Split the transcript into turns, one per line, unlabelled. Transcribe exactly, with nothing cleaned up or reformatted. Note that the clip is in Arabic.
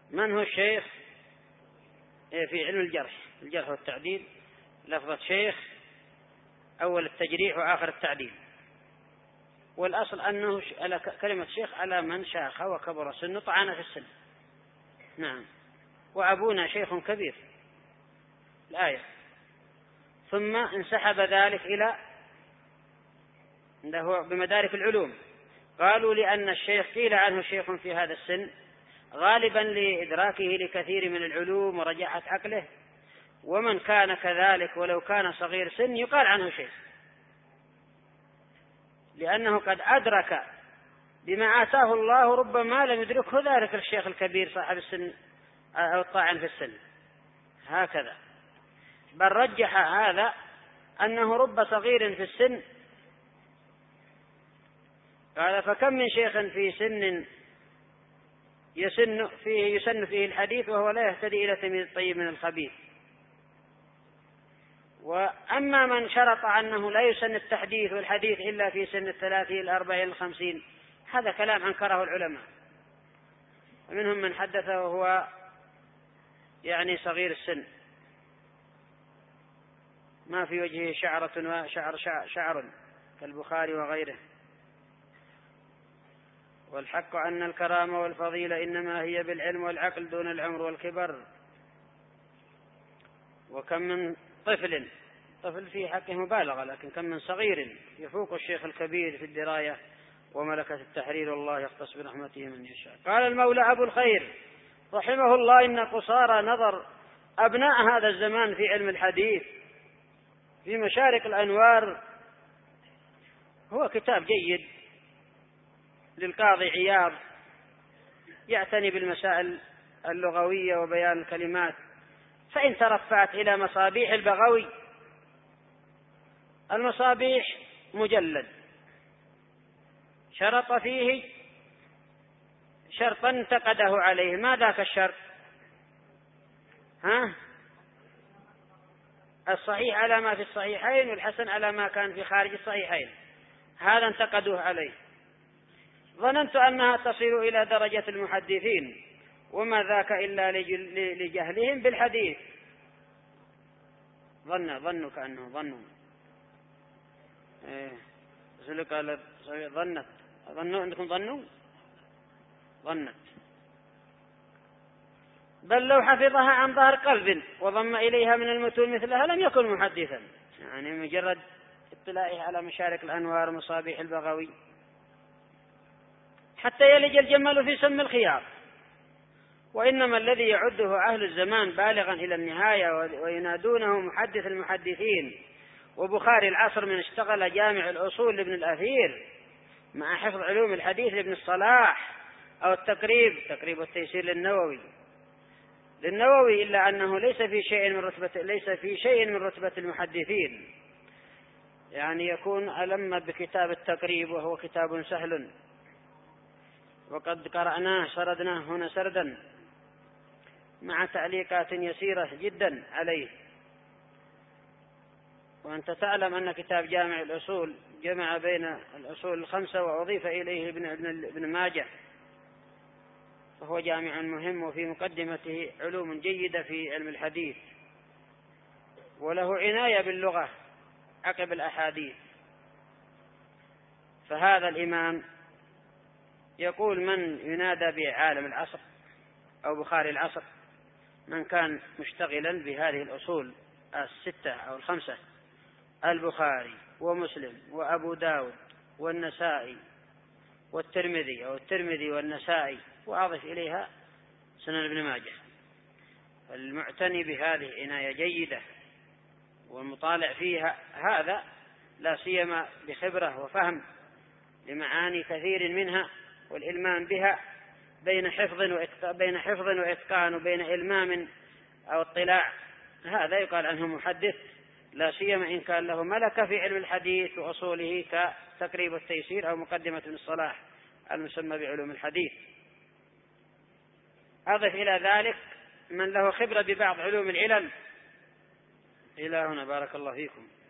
من هو الشيخ في علم الجرح الجرح والتعديل؟ لفظة شيخ أول التجريح وآخر التعديل، والأصل أنه كلمة شيخ على من شاخ وكبر سنه طعن في السن. نعم. وأبونا شيخ كبير الآية. ثم انسحب ذلك إلى عنده بمدارك العلوم، قالوا لأن الشيخ قيل عنه شيخ في هذا السن غالبا لإدراكه لكثير من العلوم ورجاحة عقله، ومن كان كذلك ولو كان صغير سن يقال عنه شيخ، لأنه قد أدرك بما آتاه الله ربما لم يدركه ذلك الشيخ الكبير صاحب السن أو الطاعن في السن. هكذا، بل رجح هذا أنه رب صغير في السن. قال فكم من شيخ في سن يسن فيه يسن فيه الحديث وهو لا يهتدي إلى تمييز الطيب من الخبيث. وأما من شرط أنه لا يسن التحديث والحديث إلا في سن الثلاثين الأربعين الخمسين، هذا كلام أنكره العلماء، ومنهم من حدث وهو يعني صغير السن ما في وجهه شعرة وشعر شعر كالبخاري وغيره. والحق أن الكرامة والفضيلة إنما هي بالعلم والعقل دون العمر والكبر. وكم من طفل طفل في حقه مبالغة، لكن كم من صغير يفوق الشيخ الكبير في الدراية وملكة التحرير، والله يختص برحمته من يشاء. قال المولى أبو الخير رحمه الله إن قصارى نظر أبناء هذا الزمان في علم الحديث في مشارق الأنوار هو كتاب جيد للقاضي عياض يعتني بالمسائل اللغوية وبيان الكلمات. فإن ترفعت إلى مصابيح البغوي، المصابيح مجلد شرط فيه شرطا انتقده عليه، ما ذاك الشرط؟ ها؟ الصحيح على ما في الصحيحين والحسن على ما كان في خارج الصحيحين، هذا انتقدوه عليه. ظننت أنها تصل إلى درجة المحدثين، وما ذاك إلا لجهلهم بالحديث. ظن ظنوا كأنه ظنوا إيه قال ظنت ظنوا عندكم ظنوا ظنت بل لو حفظها عن ظهر قلب وضم إليها من المتون مثلها لم يكن محدثا. يعني مجرد اطلاعه على مشارق الأنوار مصابيح البغوي حتى يلج الجمل في سم الخياط. وإنما الذي يعده أهل الزمان بالغا إلى النهاية وينادونه محدث المحدثين وبخاري العصر من اشتغل جامع الأصول لابن الأثير مع حفظ علوم الحديث لابن الصلاح، أو التقريب تقريب التيسير للنووي للنووي إلا أنه ليس في شيء من رتبة ليس في شيء من رتبة المحدثين، يعني يكون ألم بكتاب التقريب وهو كتاب سهل، وقد قرأناه سردناه هنا سردا مع تعليقات يسيرة جدا عليه. وأنت تعلم أن كتاب جامع الأصول جمع بين الأصول الخمسة وأضيف إليه ابن, ابن ماجه، فهو جامع مهم، وفي مقدمته علوم جيدة في علم الحديث، وله عناية باللغة عقب الأحاديث. فهذا الإمام يقول من ينادى بعالم العصر أو بخاري العصر من كان مشتغلا بهذه الأصول الستة أو الخمسة: البخاري ومسلم وأبو داود والنسائي والترمذي أو الترمذي والنسائي، وأضف إليها سنن ابن ماجه. المعتني بهذه عناية جيدة والمطالع فيها هذا لا سيما بخبرة وفهم لمعاني كثير منها والإلمام بها بين حفظ وإتقان بين حفظ وإتقان وبين إلمام أو اطلاع، هذا يقال عنه محدث، لا سيما إن كان له ملكة في علم الحديث وأصوله كتقريب التيسير أو مقدمة ابن الصلاح المسمى بعلوم الحديث. أضف إلى ذلك من له خبرة ببعض علوم العلل. إلى هنا بارك الله فيكم.